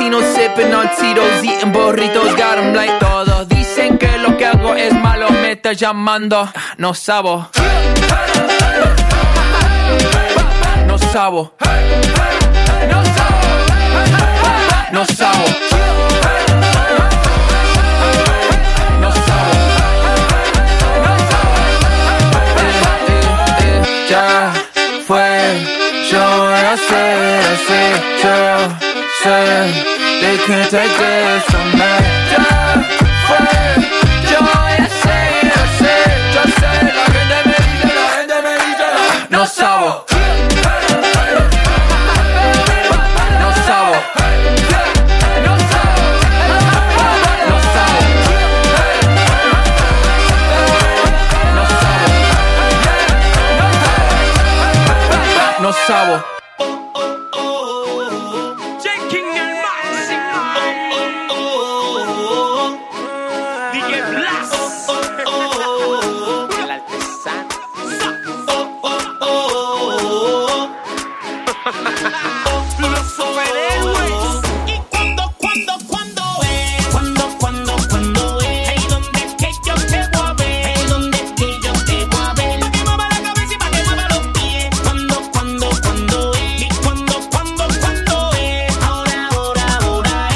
vino, sipping on Tito's, eating burritos, got 'em like. Todos dicen que lo que hago es malo, me está llamando, no sabo. No sabo. No sabo. No sabo. No sabo. Ya fue, yo ya sé, yo sé, they can't take this from me. Ya fue, yo ya sé, la gente me dice, no sabo. No sabo. No sabo. Checking el máximo. DJ Blas. El artesano. Los superhéroes. Y cuando es. Hey, ¿dónde es que yo te voy a ver? Hey, ¿dónde es que yo te voy a ver? Pa' que mueva la cabeza y pa' que mueva los pies. Cuando es. Y cuando es. Ahora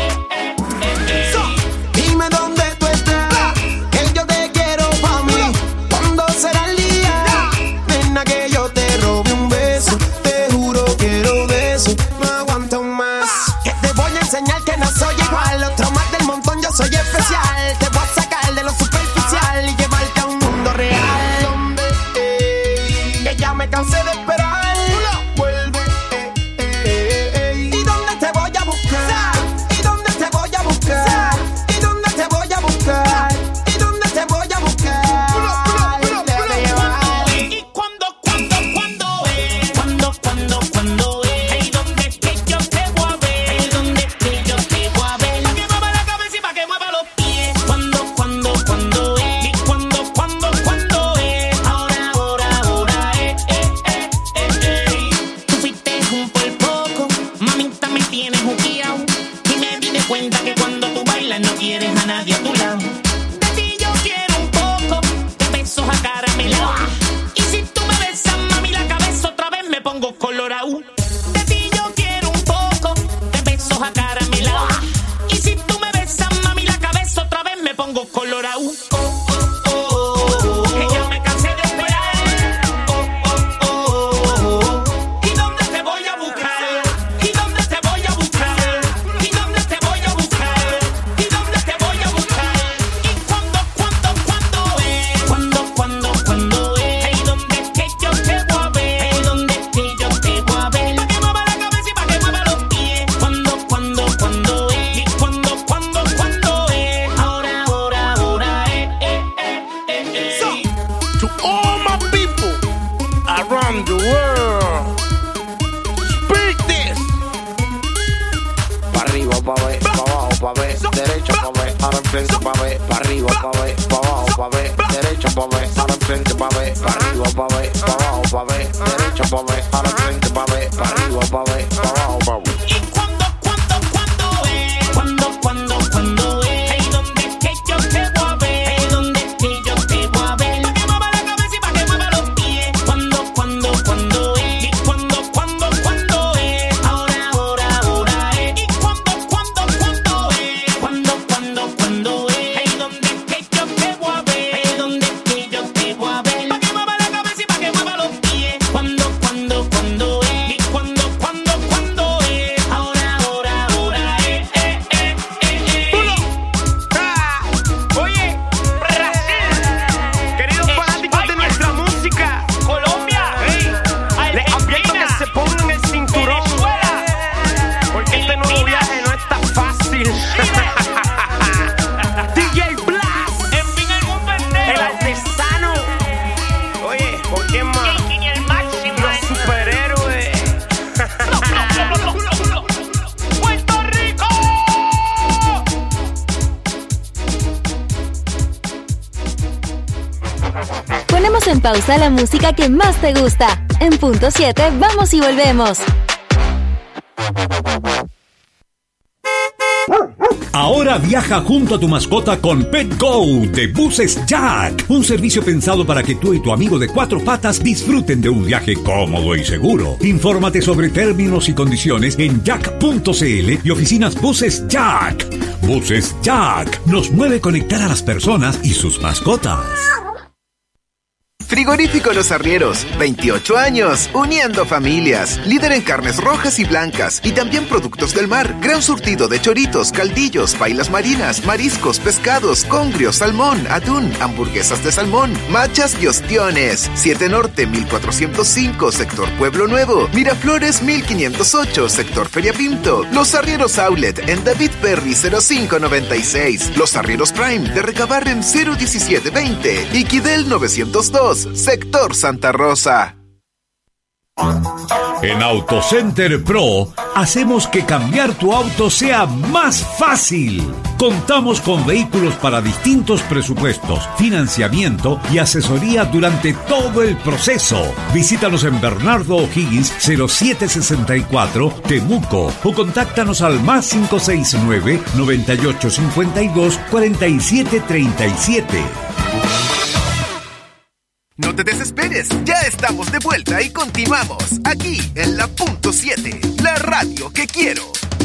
Dime dónde tú estás, que yo te quiero pa' mí. ¿Cuándo será el día? Nena, que yo te robe un beso. Te juro quiero de eso, no aguanto más. Que te voy a enseñar que no soy igual. Otro más del montón, yo soy especial. Te voy a sacar de lo superficial y llevarte a un mundo real. Donde que ya me cansé de esperar. Vuelve, ¿y dónde te voy a buscar? ¿Y dónde te voy a buscar? ¿Y dónde te voy a buscar? ¿Y dónde te voy a buscar? Y cuando es. Cuando es. Hey, ¿dónde es que yo te voy a ver? Hey, ¿dónde es que yo te voy a ver? Pa' que mueva la cabeza y pa' que mueva los pies. Cuando es. Y cuando es. Ahora es. Tú fuiste un por poco, mamita me tienes juqueado. Y me di de cuenta que cuando tú bailas no quieres a nadie a tu lado. De ti yo quiero un poco, de besos acaramelados. Y si tú me besas, mami, la cabeza otra vez me pongo colorado. De ti yo quiero un poco, de besos acaramelados. Y si tú me besas, mami, la cabeza otra vez me pongo colorado. Que ya me cansé de esperar. ¿Y dónde te voy a buscar? ¿Y dónde te voy a buscar? ¿Y dónde te voy a buscar? ¿Y dónde te voy a buscar? ¿Y cuando es? Cuando es. Hey, ¿dónde es que yo te voy a ver? Hey, ¿dónde es que yo te voy a ver? Pa' que mueva la cabeza y pa' que mueva los pies. Cuando es. Y cuando es. Ahora es. To all my people around the world, speak this. Pa' arriba, pa' ver, pa' abajo, pa' ver, derecho, pa' ver, ahora enfrente, pa' ver, pa' arriba, pa' ver, pa' abajo, pa' ver, derecho, pa' ver, ahora enfrente, pa' ver, pa' arriba, pa' ver, pa' abajo, pa' ver, derecho, pa' ver, ahora enfrente, pa' ver, pa' arriba, pa' ver, pa' abajo, pa' ver. Y cuando es. Cuando es. Hey, ¿dónde es que yo te voy a ver? Hey, ¿dónde es que yo te voy a ver? Pa' que mueva la cabeza y pa' que mueva los pies. Cuando es. Y cuando es. Ahora es. Y cuando es. Cuando es. Hey, ¿dónde es que yo te voy a ver? Hey, ¿dónde es que yo te voy a ver? Pa' que mueva la cabeza y pa' que mueva los pies. Cuando es. Y cuando es. Ahora es. Oye, Brasil, queridos fanáticos de nuestra música, Colombia, les advierto que se pongan el cinturón, porque este nuevo viaje no está fácil. DJ Blas, el artesano. Oye, ¿por qué más? Los superhéroes. ¡Puerto Rico! Ponemos en pausa la música que más te gusta. En punto 7, vamos y volvemos. Ahora viaja junto a tu mascota con Pet Go de Buses Jack. Un servicio pensado para que tú y tu amigo de 4 patas disfruten de un viaje cómodo y seguro. Infórmate sobre términos y condiciones en jack.cl y oficinas Buses Jack. Buses Jack nos mueve conectar a las personas y sus mascotas. Frigorífico Los Arrieros, 28 años, uniendo familias. Líder en carnes rojas y blancas y también productos del mar. Gran surtido de choritos, caldillos, pailas marinas, mariscos, pescados, congrios, salmón, atún, hamburguesas de salmón, machas y ostiones. 7 Norte, 1405, sector Pueblo Nuevo. Miraflores, 1508, sector Feria Pinto. Los Arrieros Outlet en David Perry, 0596. Los Arrieros Prime de Recabarren, 01720. Y Quidel 902. Sector Santa Rosa. En AutoCenter Pro hacemos que cambiar tu auto sea más fácil. Contamos con vehículos para distintos presupuestos, financiamiento y asesoría durante todo el proceso. Visítanos en Bernardo O'Higgins 0764 Temuco o contáctanos al +569 9852 4737. No te desesperes, ya estamos de vuelta y continuamos aquí en la Punto 7, la radio que quiero.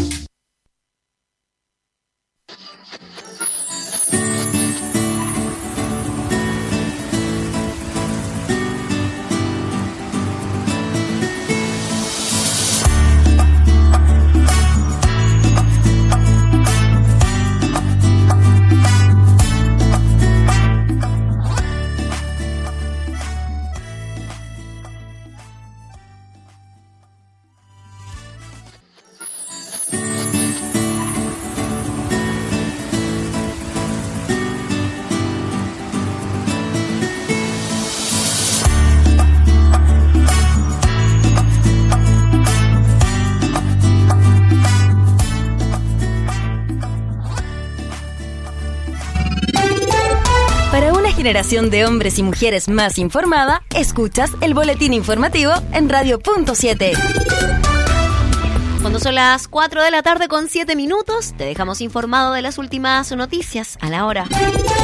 Generación de hombres y mujeres más informada, escuchas el boletín informativo en Radio Punto 7. Cuando son las 4 de la tarde con 7 minutos, te dejamos informado de las últimas noticias a la hora.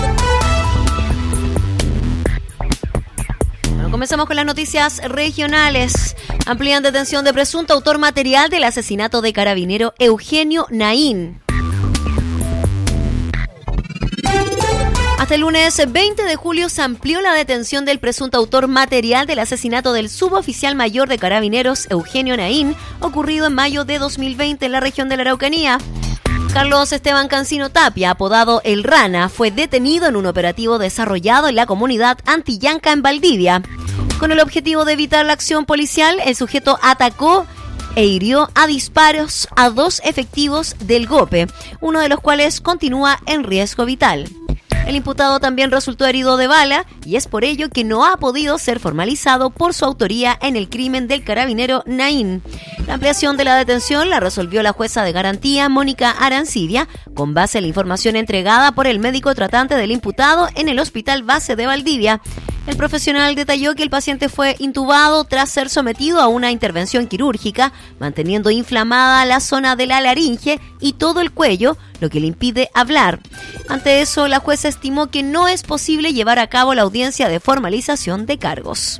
Bueno, comenzamos con las noticias regionales. Amplían detención de presunto autor material del asesinato de carabinero Eugenio Naín. Hasta el lunes 20 de julio se amplió la detención del presunto autor material del asesinato del suboficial mayor de Carabineros, Eugenio Naín, ocurrido en mayo de 2020 en la región de la Araucanía. Carlos Esteban Cancino Tapia, apodado El Rana, fue detenido en un operativo desarrollado en la comunidad Antillanca en Valdivia. Con el objetivo de evitar la acción policial, el sujeto atacó e hirió a disparos a 2 efectivos del GOPE, uno de los cuales continúa en riesgo vital. El imputado también resultó herido de bala y es por ello que no ha podido ser formalizado por su autoría en el crimen del carabinero Naín. La ampliación de la detención la resolvió la jueza de garantía Mónica Arancibia con base en la información entregada por el médico tratante del imputado en el Hospital Base de Valdivia. El profesional detalló que el paciente fue intubado tras ser sometido a una intervención quirúrgica, manteniendo inflamada la zona de la laringe y todo el cuello, lo que le impide hablar. Ante eso, la jueza estimó que no es posible llevar a cabo la audiencia de formalización de cargos.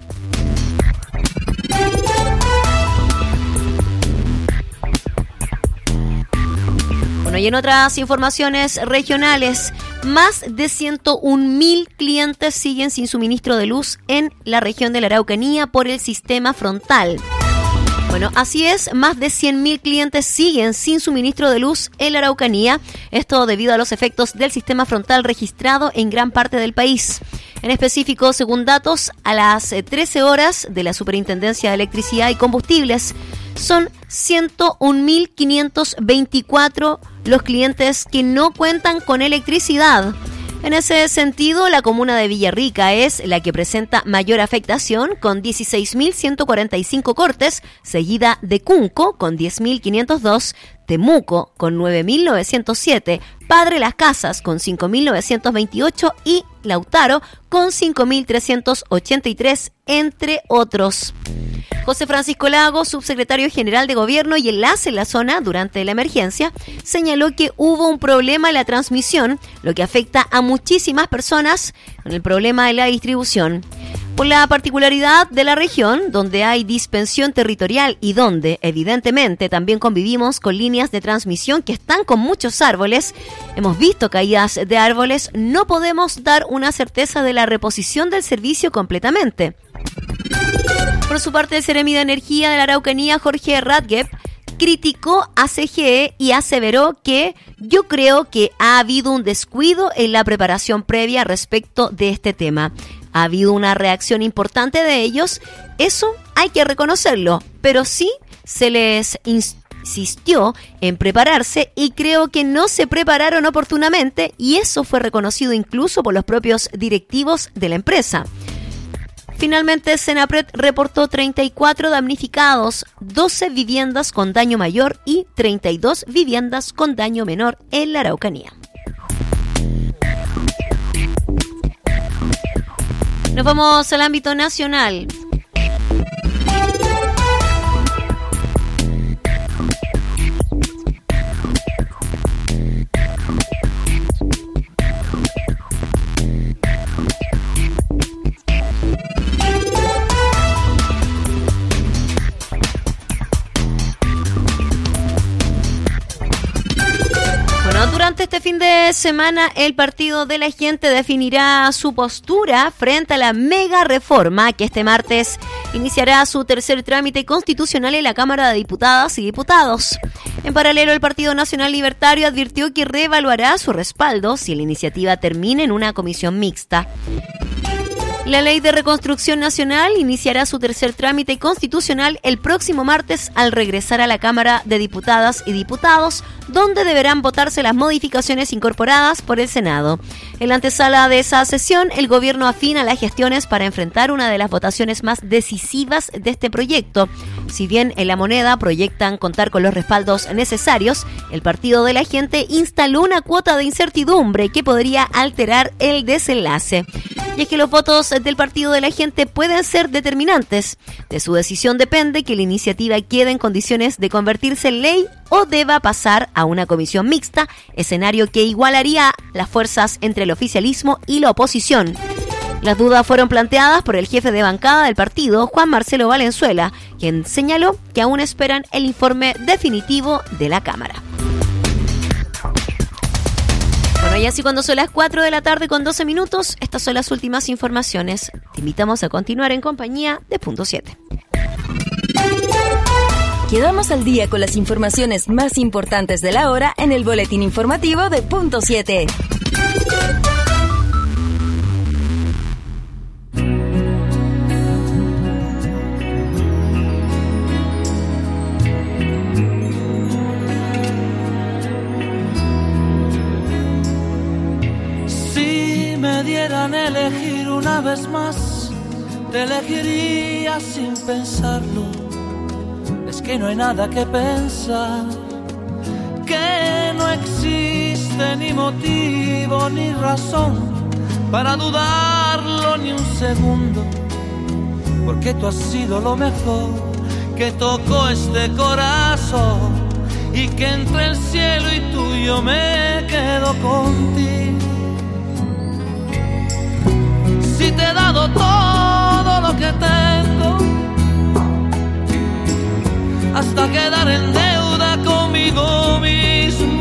Bueno, y en otras informaciones regionales, más de 101.000 clientes siguen sin suministro de luz en la región de la Araucanía por el sistema frontal. Bueno, así es, más de 100.000 clientes siguen sin suministro de luz en la Araucanía, esto debido a los efectos del sistema frontal registrado en gran parte del país. En específico, según datos, a las 13 horas de la Superintendencia de Electricidad y Combustibles, son 101.524 los clientes que no cuentan con electricidad. En ese sentido, la comuna de Villarrica es la que presenta mayor afectación, con 16.145 cortes, seguida de Cunco con 10.502, Temuco con 9.907, Padre Las Casas con 5.928 y Lautaro con 5.383, entre otros. José Francisco Lago, subsecretario general de Gobierno y enlace en la zona durante la emergencia, señaló que hubo un problema en la transmisión, lo que afecta a muchísimas personas con el problema de la distribución. Por la particularidad de la región, donde hay dispersión territorial y donde, evidentemente, también convivimos con líneas de transmisión que están con muchos árboles, hemos visto caídas de árboles, no podemos dar una certeza de la reposición del servicio completamente. Por su parte, el Seremi de Energía de la Araucanía, Jorge Radgeb, criticó a CGE y aseveró que yo creo que ha habido un descuido en la preparación previa respecto de este tema. Ha habido una reacción importante de ellos, eso hay que reconocerlo, pero sí se les insistió en prepararse y creo que no se prepararon oportunamente y eso fue reconocido incluso por los propios directivos de la empresa. Finalmente, Senapred reportó 34 damnificados, 12 viviendas con daño mayor y 32 viviendas con daño menor en la Araucanía. Nos vamos al ámbito nacional. Durante este fin de semana, el Partido de la Gente definirá su postura frente a la mega reforma que este martes iniciará su tercer trámite constitucional en la Cámara de Diputadas y Diputados. En paralelo, el Partido Nacional Libertario advirtió que reevaluará su respaldo si la iniciativa termina en una comisión mixta. La Ley de Reconstrucción Nacional iniciará su tercer trámite constitucional el próximo martes al regresar a la Cámara de Diputadas y Diputados, donde deberán votarse las modificaciones incorporadas por el Senado. En la antesala de esa sesión, el gobierno afina las gestiones para enfrentar una de las votaciones más decisivas de este proyecto. Si bien en La Moneda proyectan contar con los respaldos necesarios, el Partido de la Gente instaló una cuota de incertidumbre que podría alterar el desenlace. Y es que los votos del Partido de la Gente pueden ser determinantes. De su decisión depende que la iniciativa quede en condiciones de convertirse en ley o deba pasar a una comisión mixta, escenario que igualaría las fuerzas entre el oficialismo y la oposición. Las dudas fueron planteadas por el jefe de bancada del partido, Juan Marcelo Valenzuela, quien señaló que aún esperan el informe definitivo de la Cámara. Bueno, y así cuando son las 4 de la tarde con 12 minutos, estas son las últimas informaciones. Te invitamos a continuar en compañía de Punto 7. Quedamos al día con las informaciones más importantes de la hora en el boletín informativo de Punto 7. Me dieran elegir una vez más, te elegiría sin pensarlo. Es que no hay nada que pensar, que no existe ni motivo ni razón para dudarlo ni un segundo, porque tú has sido lo mejor que tocó este corazón y que entre el cielo y tú yo me quedo contigo. Si te he dado todo lo que tengo, hasta quedar en deuda conmigo mismo,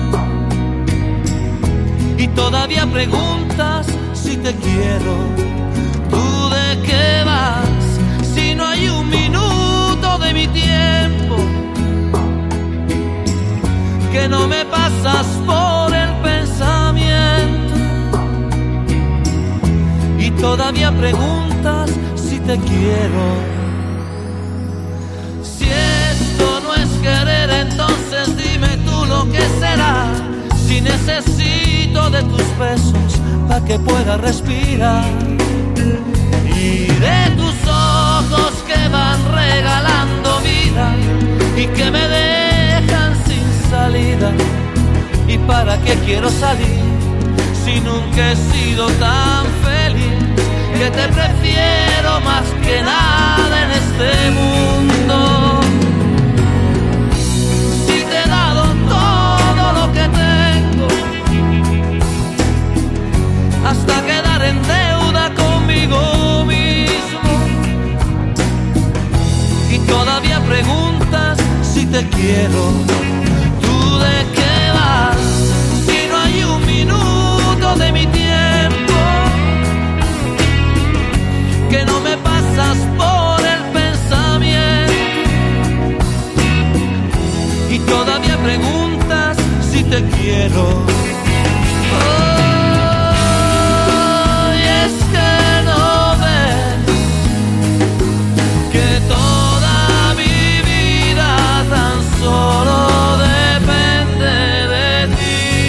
y todavía preguntas si te quiero, ¿tú de qué vas? Si no hay un minuto de mi tiempo que no me pasas por el pensamiento. Y todavía preguntas si te quiero. Si esto no es querer, entonces dime tú lo que será. Si necesito de tus besos para que pueda respirar, y de tus ojos que van regalando vida y que me dejan sin quiero salir si nunca he sido tan feliz? Que te prefiero más que nada en este mundo. Si te he dado todo lo que tengo, hasta quedar en deuda conmigo mismo, y todavía preguntas si te quiero. ¿Tú de qué vas? Si no hay un minuto de mi tiempo que no me pasas por el pensamiento, y todavía preguntas si te quiero. Oh, y es que no ves que toda mi vida tan solo depende de ti.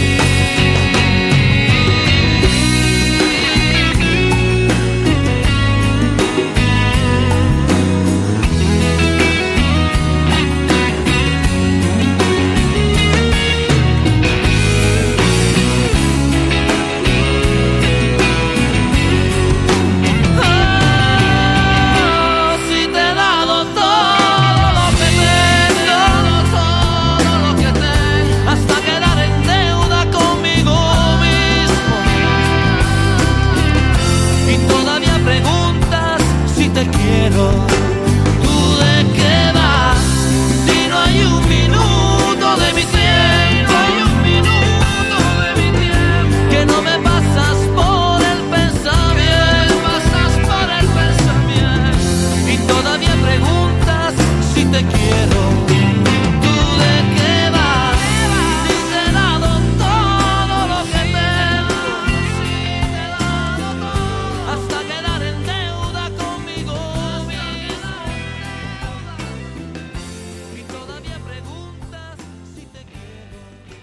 Te quiero. ¿Tú de qué vas? Si no hay un minuto de mi tiempo, hay un minuto de mi tiempo que no me pasas por el pensamiento, pasas por el pensamiento, y todavía preguntas si te quiero. ¿Tú de qué vas? Si te he dado todo lo que tengo, si te he dado todo, hasta quedar en deuda conmigo. Y todavía preguntas si te quiero.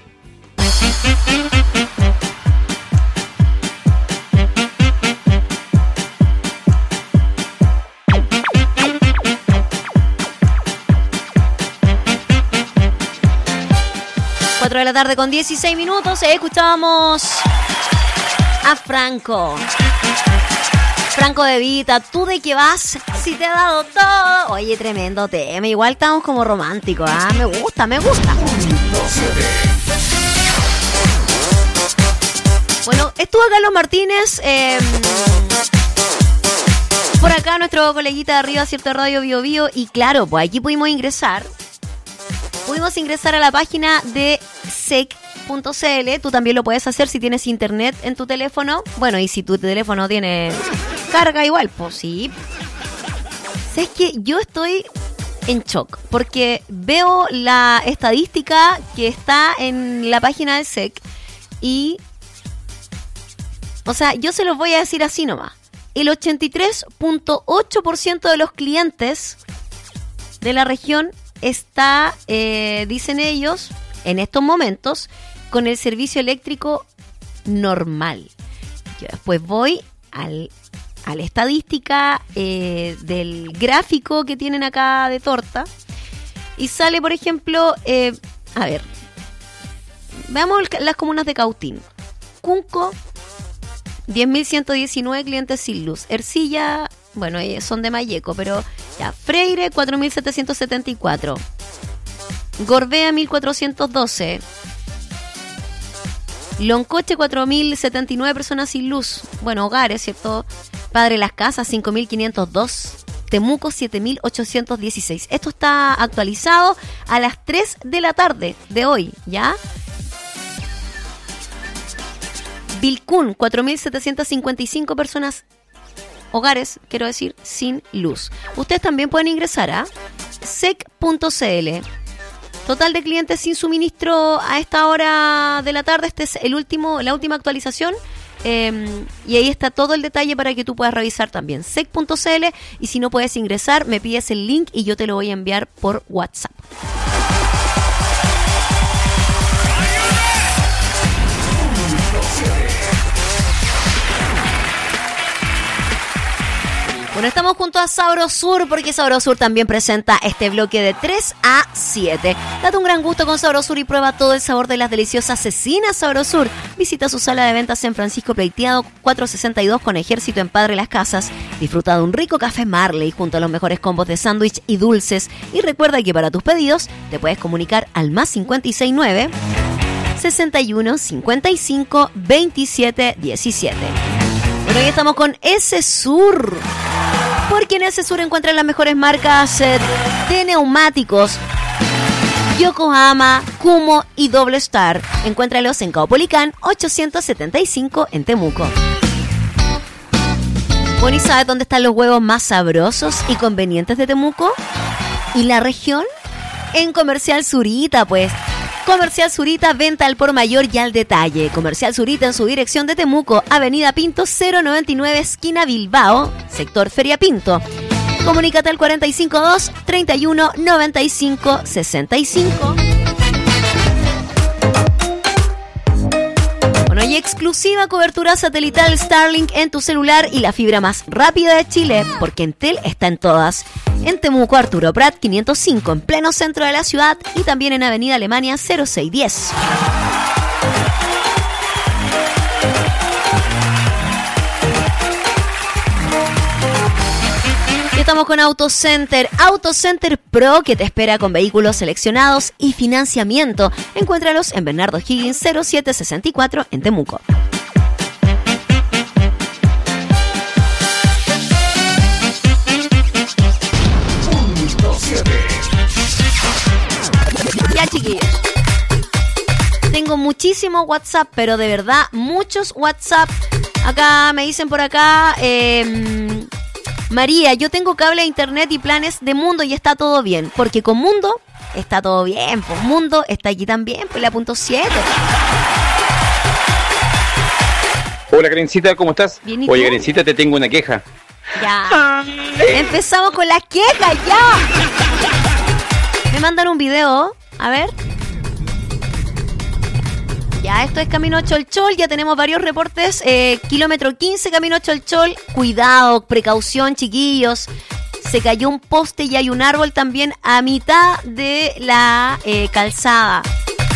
4 de la tarde con 16 minutos. Escuchábamos a Franco De Vita. ¿Tú de qué vas? Si te he dado todo. Oye, tremendo tema. Igual estamos como románticos, ¿ah? Me gusta. Bueno, estuvo Carlos Martínez. Por acá nuestro coleguita de arriba, cierto, Radio Bio Bio. Y claro, pues aquí pudimos ingresar a la página de sec.cl. Tú también lo puedes hacer si tienes internet en tu teléfono. Bueno, y si tu teléfono tiene carga igual, pues sí. ¿Sabes qué? Yo estoy en shock porque veo la estadística que está en la página del SEC y... O sea, yo se los voy a decir así nomás. El 83.8% de los clientes de la región está, dicen ellos, en estos momentos, con el servicio eléctrico normal. Yo después voy a la estadística del gráfico que tienen acá de torta y sale, por ejemplo, a ver, veamos las comunas de Cautín. Cunco, 10.119 clientes sin luz. Ercilla, bueno, son de Malleco, pero ya. Freire, 4.774. Gorbea, 1.412. Loncoche, 4.079 personas sin luz. Bueno, hogares, ¿cierto? Padre Las Casas, 5.502. Temuco, 7.816. Esto está actualizado a las 3 de la tarde de hoy, ¿ya? Vilcún, 4.755 personas, hogares, quiero decir, sin luz. Ustedes también pueden ingresar a sec.cl. Total de clientes sin suministro a esta hora de la tarde. Este es la última actualización. Y ahí está todo el detalle para que tú puedas revisar también. sec.cl. Y si no puedes ingresar, me pides el link y yo te lo voy a enviar por WhatsApp. Bueno, estamos junto a Sabrosur porque Sabrosur también presenta este bloque de 3 a 7. Date un gran gusto con Sabrosur y prueba todo el sabor de las deliciosas cecinas Sabrosur. Visita su sala de ventas en Francisco Pleiteado 462 con Ejército en Padre Las Casas. Disfruta de un rico café Marley junto a los mejores combos de sándwich y dulces. Y recuerda que para tus pedidos te puedes comunicar al más 569 61 55 27 17. Bueno, hoy estamos con S-Sur. Porque en S-Sur encuentran las mejores marcas de neumáticos: Yokohama, Kumo y Double Star. Encuéntralos en Caupolicán 875 en Temuco. Bueno, ¿y sabes dónde están los huevos más sabrosos y convenientes de Temuco? ¿Y la región? En Comercial Zurita, pues. Comercial Zurita, venta al por mayor y al detalle. Comercial Zurita en su dirección de Temuco, Avenida Pinto 099, esquina Bilbao, sector Feria Pinto. Comunícate al 452 31 95 65. Bueno, y exclusiva cobertura satelital Starlink en tu celular y la fibra más rápida de Chile, porque Entel está en todas. En Temuco, Arturo Prat 505, en pleno centro de la ciudad, y también en Avenida Alemania 0610. Y estamos con AutoCenter Pro, que te espera con vehículos seleccionados y financiamiento. Encuéntralos en Bernardo Higgins 0764 en Temuco. Ya, chiquillos, tengo muchísimo WhatsApp, pero de verdad, muchos WhatsApp. Acá me dicen por acá, María, yo tengo cable a internet y planes de Mundo y está todo bien, porque con Mundo está todo bien, pues Mundo está aquí también, pues la .7. Hola, Karencita, ¿cómo estás? Bien, ¿y Oye, tú? Karencita, te tengo una queja. Ya. Empezamos con las quejas, ya. Me mandan un video, a ver. Ya, esto es Camino Cholchol, ya tenemos varios reportes. Kilómetro 15, Camino Cholchol. Cuidado, precaución, chiquillos. Se cayó un poste y hay un árbol también a mitad de la calzada.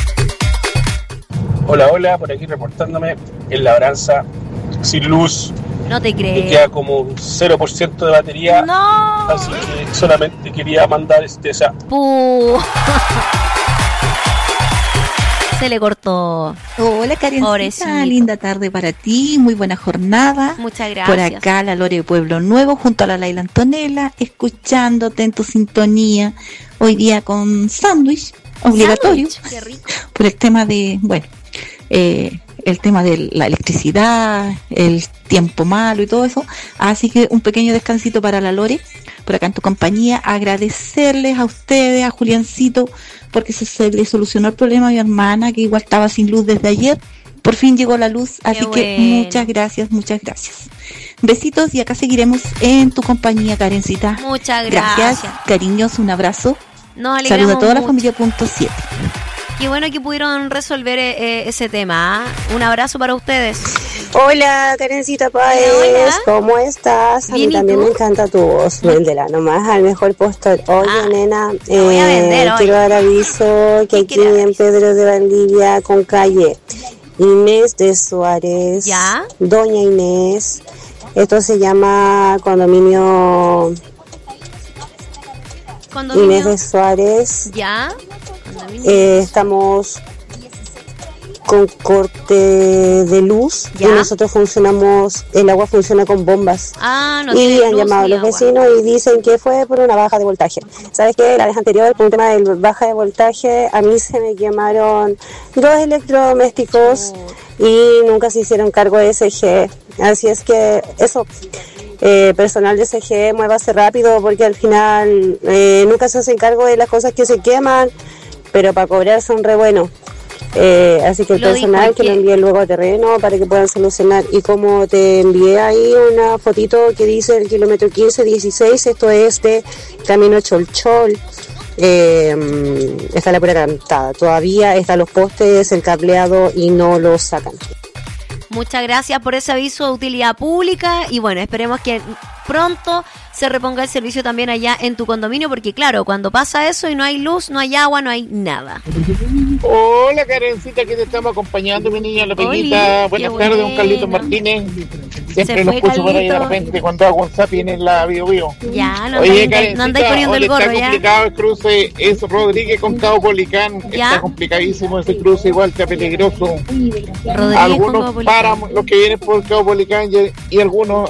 Hola, hola, por aquí reportándome en Labranza, sin luz. No te Me crees. queda como un 0% de batería. No. Así que solamente quería mandar esa. Se le cortó. Hola, Karencita, Pobrecito. linda tarde para ti, muy buena jornada. Muchas gracias. Por acá la Lore de Pueblo Nuevo junto a la Laila Antonella, escuchándote en tu sintonía, hoy día con sándwich obligatorio. Sándwich, qué rico. Por el tema de, bueno, el tema de la electricidad, el tiempo malo y todo eso. Así que un pequeño descansito para la Lore, por acá en tu compañía. Agradecerles a ustedes, a Juliancito, porque se le solucionó el problema a mi hermana, que igual estaba sin luz desde ayer. Por fin llegó la luz, así que bueno. muchas gracias, muchas gracias. Besitos y acá seguiremos en tu compañía, Karencita. Muchas gracias. Cariños, un abrazo. Nos alegramos Saludos a toda la mucho. familia .7. Qué bueno que pudieron resolver ese tema. Un abrazo para ustedes. Hola, Karencita Páez, Hola. ¿cómo estás? A Bien, mí ¿y también tú? me encanta tu voz, véndela nomás al mejor postor. Oye, nena, voy a vender hoy. quiero dar aviso que aquí en Pedro de Valdivia, con calle Inés de Suárez, ¿Ya? Doña Inés, esto se llama condominio Inés de Suárez. ¿Ya? Estamos con corte de luz y nosotros funcionamos, el agua funciona con bombas. No y tiene han luz llamado a ni los agua. vecinos y dicen que fue por una baja de voltaje. ¿Sabes qué? La vez anterior, por un tema de baja de voltaje, a mí se me quemaron 2 electrodomésticos y nunca se hicieron cargo de SG. Así es que eso, personal de SG, muévase rápido porque al final nunca se hacen cargo de las cosas que se queman, pero para cobrar son re buenos. Así que el Lo personal dijo, que lo envíe luego a terreno para que puedan solucionar. Y como te envié ahí una fotito que dice el kilómetro 1516, esto es de Camino Cholchol, está la pura cantada. Todavía están los postes, el cableado y no lo sacan. Muchas gracias por ese aviso de utilidad pública y bueno, esperemos que pronto se reponga el servicio también allá en tu condominio, porque claro, cuando pasa eso y no hay luz, no hay agua, no hay nada. Hola Karencita, que te estamos acompañando, mi niña, la pequeñita. Buenas tardes, don Carlitos Martínez. Siempre lo escucho por ahí de repente cuando hago un zapping en la Bio. Ya, no andáis poniendo el gorro, está complicado el cruce, es Rodríguez con Cabo Policán. ¿Ya? Está complicadísimo ese cruce, igual está peligroso. Rodríguez algunos paran, los que vienen por Cabo Policán y algunos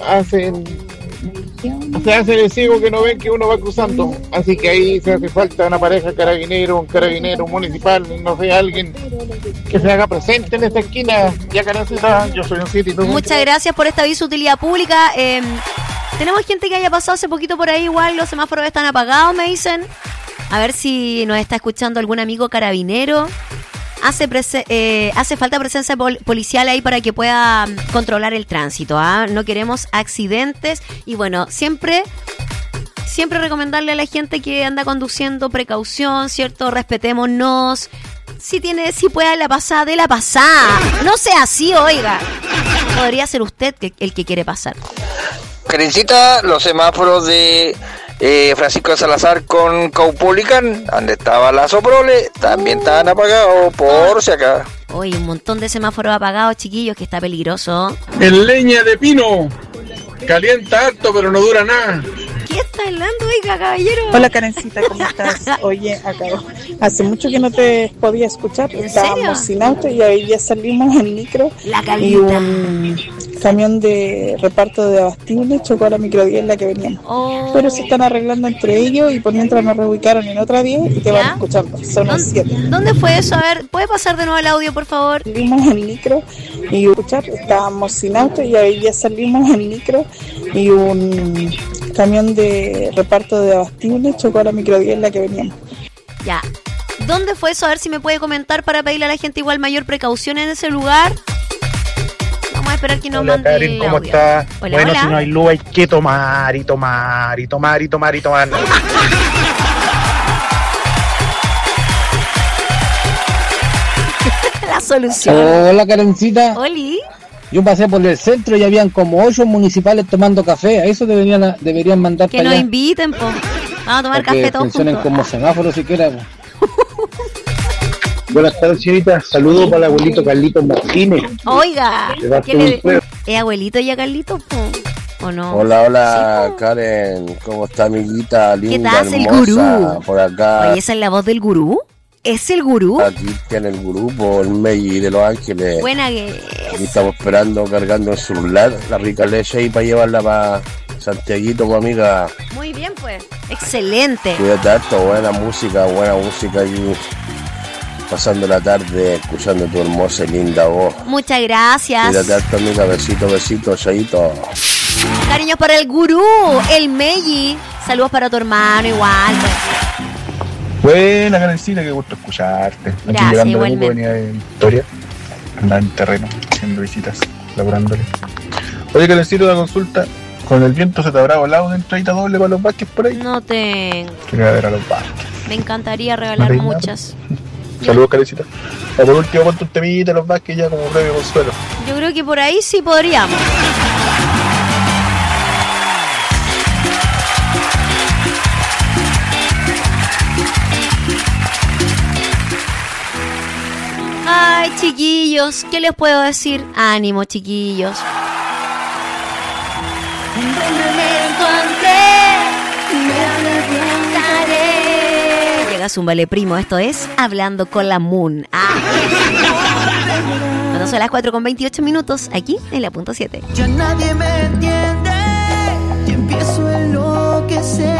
se hace el ciego que no ven que uno va cruzando, así que ahí se hace falta una pareja un carabinero municipal, no sé, alguien que se haga presente en esta esquina. Ya Karencita, yo soy un City. Muchas gracias por este aviso de utilidad pública. Tenemos gente que haya pasado hace poquito por ahí, igual los semáforos están apagados, me dicen. A ver si nos está escuchando algún amigo carabinero. Hace falta presencia policial ahí para que pueda controlar el tránsito, ¿ah? No queremos accidentes y bueno, siempre recomendarle a la gente que anda conduciendo precaución, ¿cierto? Respetémonos. Si puede la pasada, no sea así, oiga. Podría ser usted el que quiere pasar. Karencita, los semáforos de Francisco de Salazar con Caupolicán, donde estaba la Soprole, también estaban apagados por si acá. Hoy un montón de semáforos apagados, chiquillos, que está peligroso. El leña de pino calienta harto pero no dura nada. ¿Qué está hablando, oiga, caballero? Hola Karencita, ¿cómo estás? Oye, acá hace mucho que no te podía escuchar. Estábamos sin auto y hoy ya salimos en micro. Y un camión de reparto de abastibles chocó a la microvía en la que veníamos. Pero se están arreglando entre ellos y por mientras nos reubicaron en otra vía y te van escuchando. Son las 7. ¿Dónde fue eso? A ver, ¿puede pasar de nuevo el audio, por favor? Salimos en micro y estábamos sin auto y hoy ya salimos en micro y un camión de reparto de abastibles chocó a la microvía en la que veníamos. Ya. ¿Dónde fue eso? A ver si me puede comentar para pedirle a la gente igual mayor precaución en ese lugar. Vamos a esperar que nos mande Karen, el ¿cómo audio. estás? Hola, Bueno, hola. si no hay luz hay que tomar. La solución. Hola Karencita. Oli. Yo pasé por el centro y habían como 8 municipales tomando café. A eso deberían mandar Que para nos allá. inviten, po. Vamos a tomar Para que café todos funcionen juntos. como semáforos siquiera. Po. Buenas tardes, señorita. Saludos para el abuelito Carlitos Martínez. Oiga, Te va a ¿qué hacer un le... juego. ¿Es abuelito ya Carlito, po? ¿O no? Hola, Karen, ¿cómo está, amiguita? Linda, tal, el hermosa, gurú? por acá. Oye, ¿esa es la voz del gurú? ¿Es el gurú? Aquí tiene el grupo, el Meiji de Los Ángeles. Buena que... Aquí estamos esperando, cargando el celular, la rica leche ahí para llevarla para Santiaguito, pues, amiga. Muy bien, pues. Excelente. Cuídate harto, buena música aquí. Pasando la tarde, escuchando tu hermosa y linda voz. Muchas gracias. Cuídate harto, amiga. Besito, chaito. Cariños para el gurú, el Meiji. Saludos para tu hermano igual, pues. Buena, Karencita, qué gusto escucharte. Aquí Gracias, llegando de igualmente. Buco, venía de Victoria. Andaba en terreno, haciendo visitas, laborándole. Oye, Karencita, una consulta. ¿Con el viento se te habrá volado una entradita doble para los Vázquez por ahí? No tengo. Quiero ver a los Vázquez. Me encantaría regalar ¿No te muchas. Saludos, Karencita. O por último, ponte un temita los Vázquez ya como premio consuelo. Yo creo que por ahí sí podríamos. Ay, chiquillos, ¿qué les puedo decir? Ánimo, chiquillos. En un momento antes llega Zumba Le Primo, esto es Hablando con la Moon. Cuando son las 4:28 aquí en la punto 7. Ya nadie me entiende y empiezo a enloquecer.